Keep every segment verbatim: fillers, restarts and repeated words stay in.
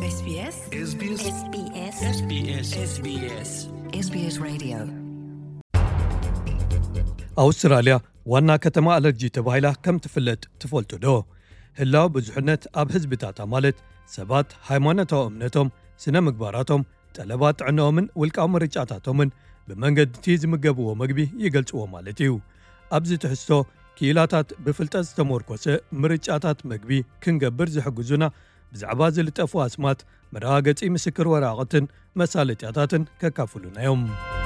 ኤስ ቢ ኤስ ኤስ ቢ ኤስ ኤስ ቢ ኤስ ኤስ ቢ ኤስ ኤስ ቢ ኤስ ኤስ ቢ ኤስ ሬዲዮ ኣውስትራልያ ዋና ከተማ ኣለርጂ ተባሂላ ከም ትፍለጥ ትፈልጡ ዶ? ህላው ብዙሕነት ኣብ ህዝብታታ ማለት ሰባት ሃይማኖታዊ እምነቶም፣ ስነ ምግባራቶም፣ ጠለባት ጥዕናኦምን ውልቃዊ ምርጫታቶምን ብመንገድቲ ዝምገብዎ መግቢ ይገልጽዎ ማለት እዩ። ኣብዚ ትሕዝቶ ክኢላታት ብፍልጠት ዝተመርኮሰ ምርጫታት መግቢ ክንገብር ዝሕግዙና ብዛዕባ ዝልጠፉ ኣስማት መረጋገጺ ምስክር ወረቐትን መሳለጥያታትን ከካፍሉናዮም።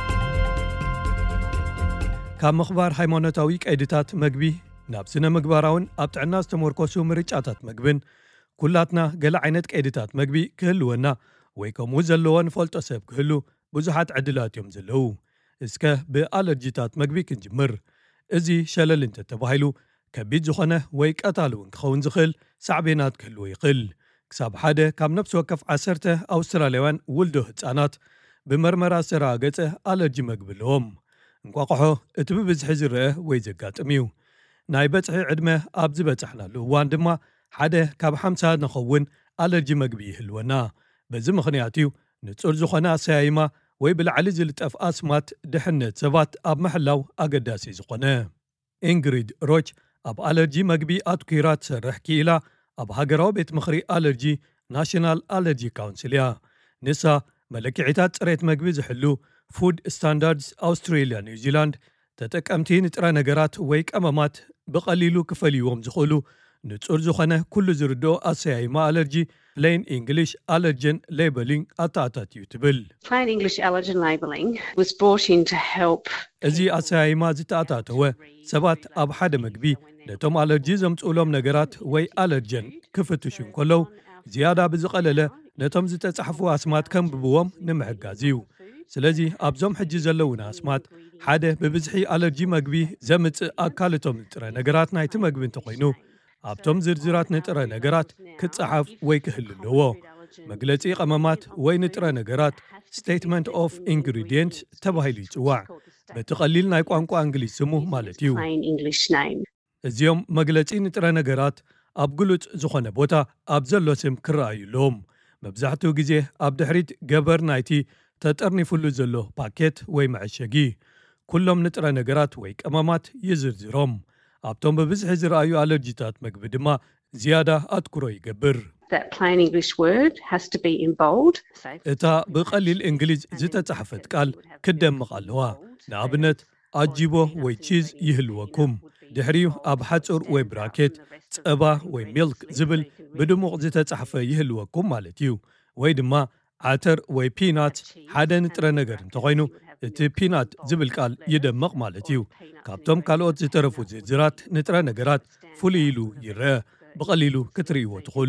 ካብ ምኽባር ሃይማኖታዊ ቀይድታት መግቢ ናብ ስነ ምግባራውን ኣብ ጥዕና ዝተመርኮሱ ምርጫታት መግብን ኩላትና ገለ ዓይነት ቀይድታት መግቢ ክህልወና ወይ ከምኡ ዘለዎ ንፈልጦ ሰብ ክህሉ ብዙሓት ዕድላት እዮም ዘለዉ። እስከ ብኣለርጂታት መግቢ ክንጅምር። እዚ ሸለል እንተተባሂሉ ከቢድ ዝኾነ ወይ ቀታሊ እውን ክኸውን ዝኽእል ሳዕቤናት ክህልዎ ይኽእል። ክሳብ ሓደ ካብ ነፍሲ ወከፍ ዓሰርተ ኣውስትራልያውያን ውልዶ ህፃናት ብመርመራ ዝተረጋገፀ ኣለርጂ መግቢ ኣለዎም። እንቋቑሖ እቲ ብብዝሒ ዝርአ ወይ ዘጋጥም እዩ። ናይ በፅሒ ዕድመ ኣብ ዝበፅሕናሉ እዋን ድማ ሓደ ካብ ሓምሳ ንኸውን ኣለርጂ መግቢ ይህልወና። በዚ ምኽንያት እዩ ንጹር ዝኾነ ኣሰያይማ ወይ ብላዕሊ ዝልጠፍ ኣስማት ድሕነት ሰባት ኣብ ምሕላው ኣገዳሲ ዝኾነ። ኢንግሪድ ሮች ኣብ ኣለርጂ መግቢ ኣትኲራ ትሰርሕ ክኢላ ኣብ ሃገራዊ ቤት ምኽሪ ኣለርጂ ናሽናል ኣለርጂ ካውንስል እያ። ንሳ መለክዒታት ጽሬት መግቢ ዝሕሉ ፉድ ስታንዳርድስ ኣውስትሬልያ ኒውዚላንድ ተጠቀምቲ ንጥረ ነገራት ወይ ቀመማት ብቐሊሉ ክፈልይዎም ዝኽእሉ ንጹር ዝኾነ ኩሉ ዝርድኦ ኣሰያይማ ኣለርጂ plain English allergen labeling ኣታኣታት እዩ ትብል። Plain English allergen labeling was brought in to help. እዚ ኣሰያይማ ዝተኣታተወ ሰባት ኣብ ሓደ መግቢ ነቶም ኣለርጂ ዘምጽኡሎም ነገራት ወይ ኣለርጀን ክፍትሹ እንከለዉ ዝያዳ ብዝቐለለ ነቶም ዝተጻሕፉ ኣስማት ከምብብዎም ንምሕጋዝ እዩ። ስለዚ ኣብዞም ሕጂ ዘለውና ኣስማት ሓደ ብብዝሒ ኣለርጂ መግቢ ዘምጽእ ኣካልቶም ንጥረ ነገራት ናይቲ መግቢ እንተኾይኑ ኣብቶም ዝርዝራት ንጥረ ነገራት ክጸሓፍ ወይ ክህል ኣለዎ። መግለጺ ቀመማት ወይ ንጥረ ነገራት Statement of Ingredients ተባሂሉ ይጽዋዕ። በቲ ቀሊል ናይ ቋንቋ እንግሊዝ ስሙ ማለት እዩ። እዚኦም መግለጺ ንጥረ ነገራት ኣብ ግሉጽ ዝኾነ ቦታ ኣብ ዘሎ ስም ክረኣዩ ኣለዎም። መብዛሕትኡ ግዜ ኣብ ድሕሪት ገበር ናይቲ ተጠርኒፉሉ ዘሎ ፓኬት ወይ መዐሸጊ ኩሎም ንጥረ ነገራት ወይ ቀመማት ይዝርዝሮም። ኣብቶም ብብዝሒ ዝረኣዩ ኣለርጂታት መግቢ ድማ ዝያዳ ኣትኩሮ ይገብር። That plain English word has to be in bold. እታ ብቐሊል እንግሊዝ ዝተጻሕፈት ቃል ክደምቕ ኣለዋ። ንኣብነት ኣጂቦ ወይ ቺዝ ይህልወኩም። ድሕሪኡ ኣብ ሓጹር ወይ ብራኬት ጸባ ወይ ሚልክ ዝብል ብድሙቕ ዝተጻሕፈ ይህልወኩም ማለት እዩ። ወይ ድማ ዓተር ወይ ፒናት ሓደ ንጥረ ነገር እንተኾይኑ እቲ ፒናት ዝብል ቃል ይደምቕ ማለት እዩ። ካብቶም ካልኦት ዝተረፉ ዝርዝራት ንጥረ ነገራት ፍሉይ ኢሉ ይርአ። ብቐሊሉ ክትርእይዎ ትኽእሉ።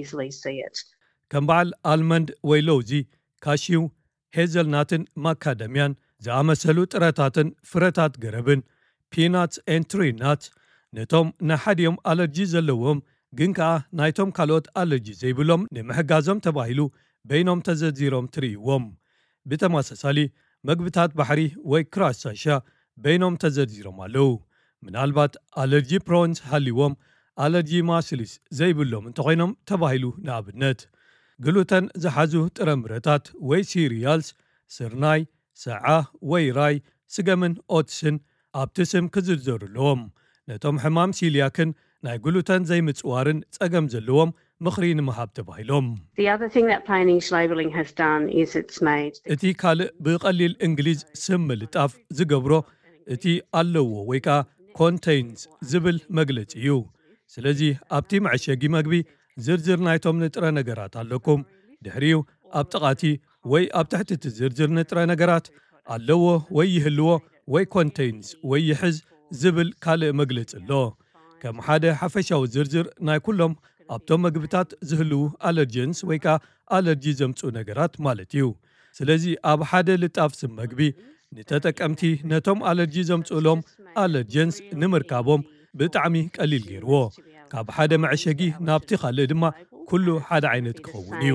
ከም በዓል ኣልመንድ ወይ ለውዚ፣ ካሽው፣ ሄዘልናትን ማካደምያን ዝኣመሰሉ ጥረታትን ፍረታት ገረብን ፒናትስ ኤንድ ትሪ ናትስ ነቶም ንሓድዮም ኣለርጂ ዘለዎም ግን ከኣ ናይቶም ካልኦት ኣለርጂ ዘይብሎም ንምሕጋዞም ተባሂሉ በይኖም ተዘርዚሮም ትርእይዎም። ብተመሳሳሊ መግብታት ባሕሪ ወይ ክራሳሻ በይኖም ተዘርዚሮም ኣለዉ። ምናልባት ኣለርጂ ፕሮንስ ሃሊዎም ኣለርጂ ማስሊስ ዘይብሎም እንተኾይኖም ተባሂሉ ንኣብነት ግሉተን ዝሓዙ ጥረምረታት ወይ ሲሪያልስ ስርናይ፣ ሰዓ ወይ ራይ፣ ስገምን ኦትስን ኣብቲ ስም ክዝርዘሩ ኣለዎም። ነቶም ሕማም ሲልያክን ናይ ግሉተን ዘይምጽዋርን ጸገም ዘለዎም ምኽሪ ንምሃብ ተባሂሎም። The other thing that plain English labeling has done is it's made እቲ ካልእ ብቐሊል እንግሊዝ ስም ምልጣፍ ዝገብሮ እቲ ኣለዎ ወይ ከዓ ኮንቴይንስ ዝብል መግለጺ እዩ። ስለዚ ኣብቲ መዐሸጊ መግቢ ዝርዝር ናይቶም ንጥረ ነገራት ኣለኩም። ድሕሪኡ ኣብ ጥቓቲ ወይ ኣብ ትሕቲ እቲ ዝርዝር ንጥረ ነገራት ኣለዎ ወይ ይህልዎ ወይ ኮንቴይንስ ወይ ይሕዝ ዝብል ካልእ መግለጺ ኣሎ። ከም ሓደ ሓፈሻዊ ዝርዝር ናይ ኩሎም ኣብቶም መግብታት ዝህልው ኣለርጀንስ ወይ ከዓ ኣለርጂ ዘምጽኡ ነገራት ማለት እዩ። ስለዚ ኣብ ሓደ ልጣፍ ስም መግቢ ንተጠቀምቲ ነቶም ኣለርጂ ዘምጽኡሎም ኣለርጀንስ ንምርካቦም ብጣዕሚ ቀሊል ገይርዎ። ካብ ሓደ መዐሸጊ ናብቲ ካልእ ድማ ኩሉ ሓደ ዓይነት ክኸውን እዩ።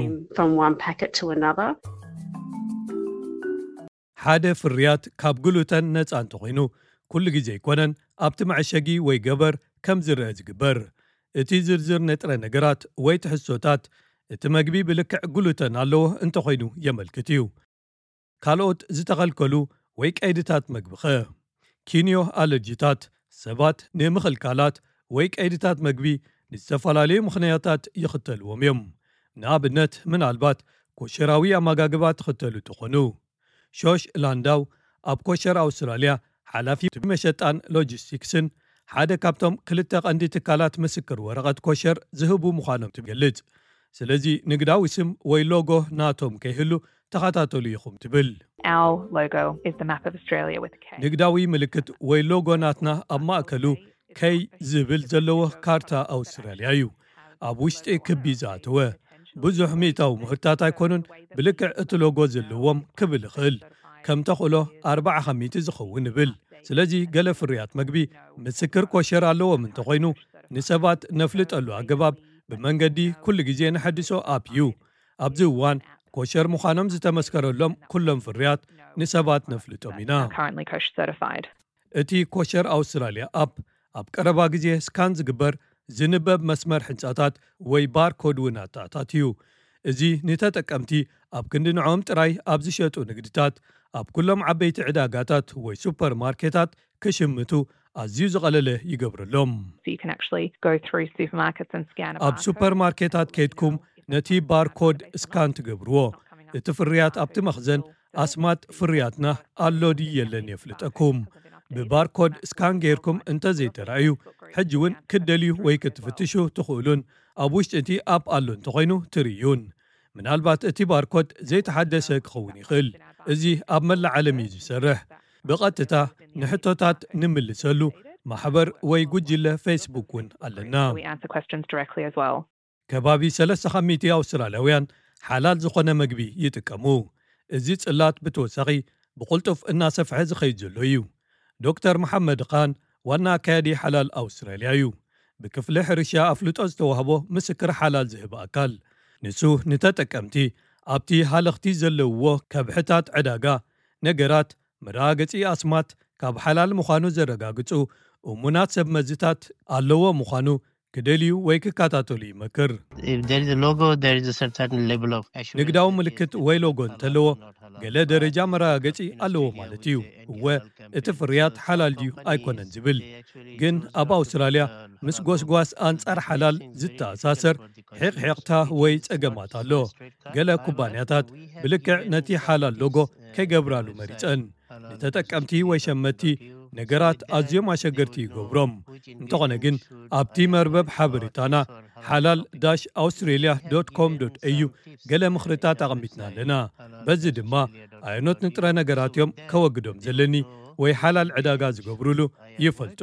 ሓደ ፍርያት ካብ ግሉተን ነፃ እንተኾይኑ ኩሉ ግዜ ይኮነን ኣብቲ መዐሸጊ ወይ ገበር ከም ዝርአ ዝግበር። እቲ ዝርዝር ንጥረ ነገራት ወይ ትሕዝቶታት እቲ መግቢ ብልክዕ ግሉተን ኣለዎ እንተኾይኑ የመልክት እዩ። ካልኦት ዝተኸልከሉ ወይ ቀይድታት መግቢኸ ኪንዮ ኣለርጂታት ሰባት ንምኽልካላት ወይ ቀይድታት መግቢ ንዝተፈላለዩ ምኽንያታት ይኽተልዎም እዮም። ንኣብነት ምናልባት ኮሸራዊ ኣመጋግባት ትኽተሉ ትኾኑ። ሾሽ ላንዳው ኣብ ኮሸር ኣውስትራልያ ሓላፊ መሸጣን ሎጂስቲክስን ሓደ ካብቶም ክልተ ቀንዲ ትካላት ምስክር ወረቐት ኮሸር ዝህቡ ምዃኖም ትገልጽ። ስለዚ ንግዳዊ ስም ወይ ሎጎ ናቶም ከይህሉ ተኸታተሉ ኢኹም ትብል። ንግዳዊ ምልክት ወይ ሎጎ ናትና ኣብ ማእከሉ ከይ ዝብል ዘለዎ ካርታ ኣውስትራልያ እዩ። ኣብ ውሽጢ ክቢ ዝኣተወ ብዙሕ ሚእታዊ ምህርታት ኣይኮኑን ብልክዕ እቲ ሎጎ ዘለዎም ክብል ይኽእል ከም ተኽእሎ ኣርባዓ ኸሚቲ ዝኸውን ይብል። ስለዚ ገለ ፍርያት መግቢ ምስክር ኮሸር ኣለዎም እንተኾይኑ ንሰባት ነፍልጠሉ ኣገባብ ብመንገዲ ኩሉ ግዜ ንሐድሶ ኣፕ እዩ። ኣብዚ እዋን ኮሸር ምዃኖም ዝተመስከረሎም ኩሎም ፍርያት ንሰባት ነፍልጦም ኢና። እቲ ኮሸር ኣውስትራልያ ኣፕ ኣብ ቀረባ ግዜ ስካን ዝግበር ዝንበብ መስመር ሕንጻታት ወይ ባርኮድ እውን ኣታታት እዩ። እዚ ንተጠቀምቲ ኣብ ክንዲ ንዖም ጥራይ ኣብ ዝሸጡ ንግድታት ኣብ ኩሎም ዓበይቲ ዕዳጋታት ወይ ሱፐርማርኬታት ክሽምቱ ኣዝዩ ዝቐለለ ይገብረሎም። ኣብ ሱፐርማርኬታት ከይድኩም ነቲ ባርኮድ ስካን ትገብርዎ። እቲ ፍርያት ኣብቲ መኽዘን ኣስማት ፍርያትና ኣሎዲ የለን የፍልጠኩም። ብባርኮድ ስካን ጌርኩም እንተዘይተረኣዩ ሕጂ እውን ክደልዩ ወይ ክትፍትሹ ትኽእሉን ኣብ ውሽጢ እቲ ኣፕ ኣሎ እንተኾይኑ ትርዩን። ምናልባት እቲ ባርኮድ ዘይተሓደሰ ክኸውን ይኽእል። እዚ ኣብ መላእ ዓለም እዩ ዝሰርሕ። ብቐጥታ ንሕቶታት ንምልሰሉ ማሕበር ወይ ጉጅለ ፌስቡክ እውን ኣለና። ከባቢ ሰለስተ ኸሚቲ ኣውስትራልያውያን ሓላል ዝኾነ መግቢ ይጥቀሙ። እዚ ጽላት ብተወሳኺ ብቕልጡፍ እናሰፍሐ ዝኸይድ ዘሎ እዩ። ዶክተር መሐመድ ኻን ዋና ኣካያዲ ሓላል ኣውስትራልያ እዩ። ብክፍሊ ሕርሻ ኣፍልጦ ዝተዋህቦ ምስክር ሓላል ዝህብ ኣካል ንሱ ንተጠቀምቲ ኣብቲ ሃለኽቲ ዘለውዎ ከብሕታት ዕዳጋ ነገራት መረጋገፂ ኣስማት ካብ ሓላል ምዃኑ ዘረጋግፁ እሙናት ሰብ መዝታት ኣለዎ ምዃኑ ክደልዩ ወይ ክከታተሉ ይመክር። ንግዳዊ ምልክት ወይ ሎጎ እንተለዎ ገለ ደረጃ መረጋገፂ ኣለዎ ማለት እዩ። እወ እቲ ፍርያት ሓላል ድዩ ኣይኮነን ዝብል ግን ኣብ ኣውስትራልያ ምስ ጎስጓስ ኣንጻር ሓላል ዝተኣሳሰር ሕቕሕቕታ ወይ ጸገማት ኣሎ። ገለ ኩባንያታት ብልክዕ ነቲ ሓላል ሎጎ ከይገብራሉ መሪፀን ንተጠቀምቲ ወይ ሸመቲ ነገራት ኣዝዮም ኣሸገርቲ ይገብሮም። እንተኾነ ግን ኣብቲ መርበብ ሓበሬታና ሓላል ዳሽ ኣውስትሬልያ ዶት ኮም ዶት ኤዩ ገለ ምኽርታት ኣቐሚጥና ኣለና። በዚ ድማ ኣይኖት ንጥረ ነገራት እዮም ከወግዶም ዘለኒ ወይ ሓላል ዕዳጋ ዝገብሩሉ ይፈልጡ።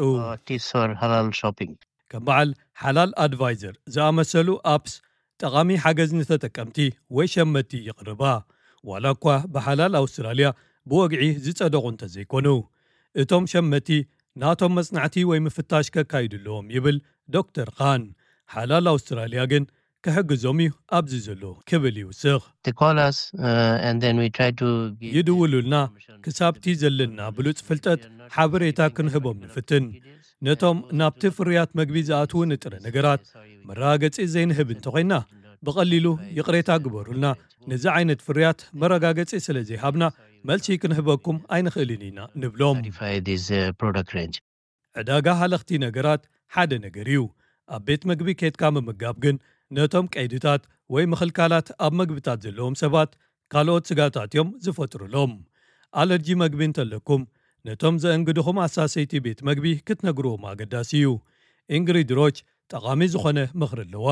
ከም በዓል ሓላል ኣድቫይዘር ዝኣመሰሉ ኣፕስ ጠቓሚ ሓገዝ ንተጠቀምቲ ወይ ሸመቲ ይቕርባ። ዋላ እኳ ብሓላል ኣውስትራልያ ብወግዒ ዝጸደቑ እንተዘይኮኑ እቶም ሸመቲ ናቶም መጽናዕቲ ወይ ምፍታሽ ከካይድለዎም ይብል ዶክተር ኻን። ሓላል ኣውስትራልያ ግን ክሕግዞም እዩ ኣብዚ ዘሎ ክብል ይውስኽ። ይድውሉልና ክሳብቲ ዘለና ብሉፅ ፍልጠት ሓበሬታ ክንህቦም ንፍትን። ነቶም ናብቲ ፍርያት መግቢ ዝኣትዉ ንጥረ ነገራት መረጋገፂ ዘይንህብ እንተኾይና ብቐሊሉ ይቕሬታ ግበሩልና። ነዚ ዓይነት ፍርያት መረጋገፂ ስለ ዘይሃብና መልሲ ክንህበኩም ኣይንኽእልን ኢና ንብሎም። ዕዳጋ ሃለኽቲ ነገራት ሓደ ነገር እዩ። ኣብ ቤት መግቢ ከይድካ ምምጋብ ግን ነቶም ቀይድታት ወይ ምኽልካላት ኣብ መግብታት ዘለዎም ሰባት ካልኦት ስጋታት እዮም ዝፈጥሩሎም። ኣለርጂ መግቢ እንተለኩም ነቶም ዘእንግድኹም ኣሳሰይቲ ቤት መግቢ ክትነግርዎም ኣገዳሲ እዩ። ኢንግሪድ ሮች ጠቓሚ ዝኾነ ምኽሪ ኣለዋ።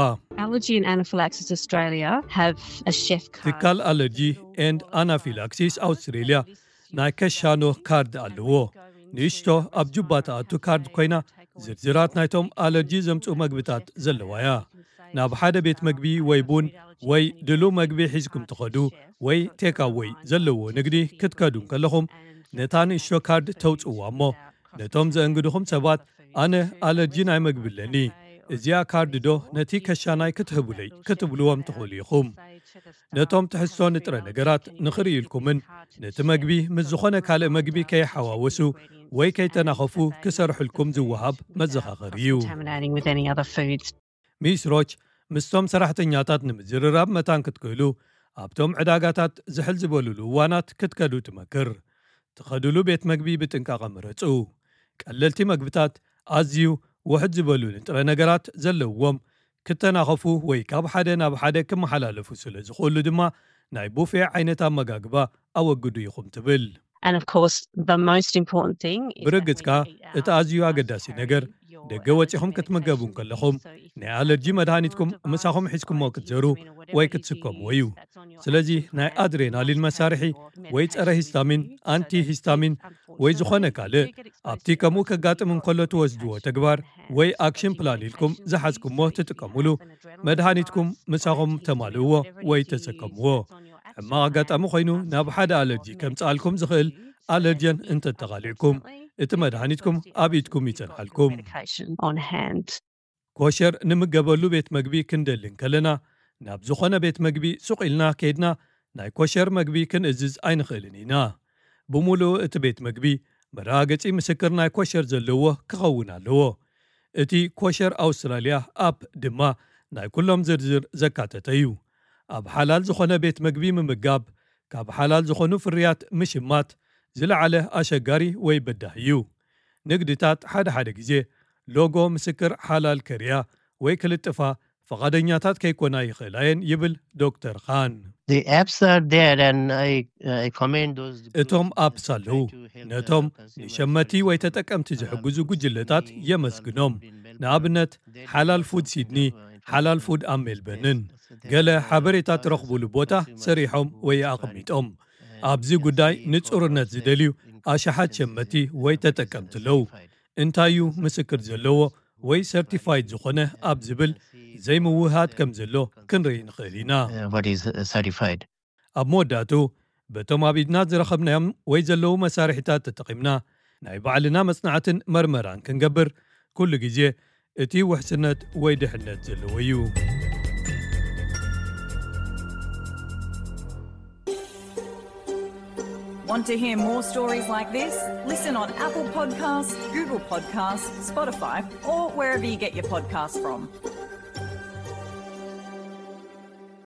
ትካል ኣለርጂ ኤንድ ኣናፊላክሲስ ኣውስትሬልያ ናይ ከሻኖ ካርድ ኣለዎ። ንእሽቶ ኣብ ጁባ ተኣቱ ካርድ ኮይና ዝርዝራት ናይቶም ኣለርጂ ዘምፅኡ መግብታት ዘለዋያ። ናብ ሓደ ቤት መግቢ ወይ ቡን ወይ ድሉ መግቢ ሒዝኩም ትኸዱ ወይ ቴካወይ ዘለዎ ንግዲ ክትከዱ ከለኹም ነታ ንእሽቶ ካርድ ተውፅዋ እሞ ነቶም ዘእንግድኹም ሰባት ኣነ ኣለርጂ ናይ መግቢ ኣለኒ እዚኣ ካርድ ዶ ነቲ ከሻናይ ክትህቡለይ ክትብልዎም ትኽእሉ ኢኹም። ነቶም ትሕዝቶ ንጥረ ነገራት ንኽርኢልኩምን ነቲ መግቢ ምስ ዝኾነ ካልእ መግቢ ከይሓዋወሱ ወይ ከይተናኸፉ ክሰርሑልኩም ዝወሃብ መዘኻኸሪ እዩ። ሚስ ሮች ምስቶም ሰራሕተኛታት ንምዝርራብ መታን ክትክእሉ ኣብቶም ዕዳጋታት ዝሕል ዝበሉሉ እዋናት ክትከዱ ትመክር። ትኸድሉ ቤት መግቢ ብጥንቃቐ ምረጹ። ቀለልቲ መግብታት ኣዝዩ ውሕድ ዝበሉ ንጥረ ነገራት ዘለውዎም ክተናኸፉ ወይ ካብ ሓደ ናብ ሓደ ክመሓላለፉ ስለ ዝኽእሉ ድማ ናይ ቡፌ ዓይነት ኣመጋግባ ኣወግዱ ኢኹም ትብል። And of course, the most important thing is ብርግጽካ እቲ ኣዝዩ ኣገዳሲ ነገር ደገ ወፂኹም ክትመገቡን ከለኹም ናይ ኣለርጂ መድሃኒትኩም ምሳኹም ሒዝኩሞ ክትዘሩ ወይ ክትስከምዎ እዩ። ስለዚ ናይ ኣድሬናሊን መሳርሒ ወይ ጸረ ሂስታሚን፣ ኣንቲ ሂስታሚን ወይ ዝኾነ ካልእ ኣብቲ ከምኡ ከጋጥም እንከሎ ትወስድዎ ተግባር ወይ ኣክሽን ፕላን ኢልኩም ዝሓዝኩሞ ትጥቀሙሉ መድሃኒትኩም ምሳኹም ተማልእዎ ወይ ተሰከምዎ። ሕማቕ ኣጋጣሚ ኮይኑ ናብ ሓደ ኣለርጂ ከምጽኣልኩም ዝኽእል ኣለርጀን እንተተቓሊዕኩም እቲ መድሃኒትኩም ኣብ ኢድኩም ይጸንሓልኩም። ኮሸር ንምገበሉ ቤት መግቢ ክንደልን ከለና ናብ ዝኾነ ቤት መግቢ ሱቕ ኢልና ከይድና ናይ ኮሸር መግቢ ክንእዝዝ ኣይንኽእልን ኢና። ብምሉእ እቲ ቤት መግቢ መረጋገጺ ምስክር ናይ ኮሸር ዘለዎ ክኸውን ኣለዎ። እቲ ኮሸር ኣውስትራልያ ኣፕ ድማ ናይ ኩሎም ዝርዝር ዘካተተ እዩ። ኣብ ሓላል ዝኾነ ቤት መግቢ ምምጋብ ካብ ሓላል ዝኾኑ ፍርያት ምሽማት ዝለዓለ ኣሸጋሪ ወይ በዳህ እዩ። ንግድታት ሓደ ሓደ ግዜ ሎጎ ምስክር ሓላል ከርያ ወይ ክልጥፋ ፈቓደኛታት ከይኮና ይኽእላየን ይብል ዶክተር ኻን። እቶም ኣፕስ ኣለዉ ነቶም ንሸመቲ ወይ ተጠቀምቲ ዝሕግዙ ጉጅለታት የመስግኖም። ንኣብነት ሓላል ፉድ ሲድኒ፣ ሓላል ፉድ ኣብ ሜልበንን ገለ ሓበሬታት ረኽቡሉ ቦታ ሰሪሖም ወይ ኣቕሚጦም። ኣብዚ ጉዳይ ንጹርነት ዝደልዩ ኣሽሓት ሸመቲ ወይ ተጠቀምቲ ኣለዉ። እንታዩ ምስክር ዘለዎ ወይ ሰርቲፋይድ ዝኾነ ኣብ ዝብል ዘይምውሃድ ከም ዘሎ ክንርኢ ንኽእል ኢና። ኣብ መወዳእቱ በቶም ኣብ ኢድና ዝረኸብናዮም ወይ ዘለዉ መሳርሒታት ተጠቒምና ናይ ባዕልና መጽናዕትን መርመራን ክንገብር ኩሉ ግዜ እቲ ውሕስነት ወይ ድሕነት ዘለዎ እዩ። Want to hear more stories like this? Listen on Apple Podcasts, Google Podcasts, Spotify, or wherever you get your podcasts from.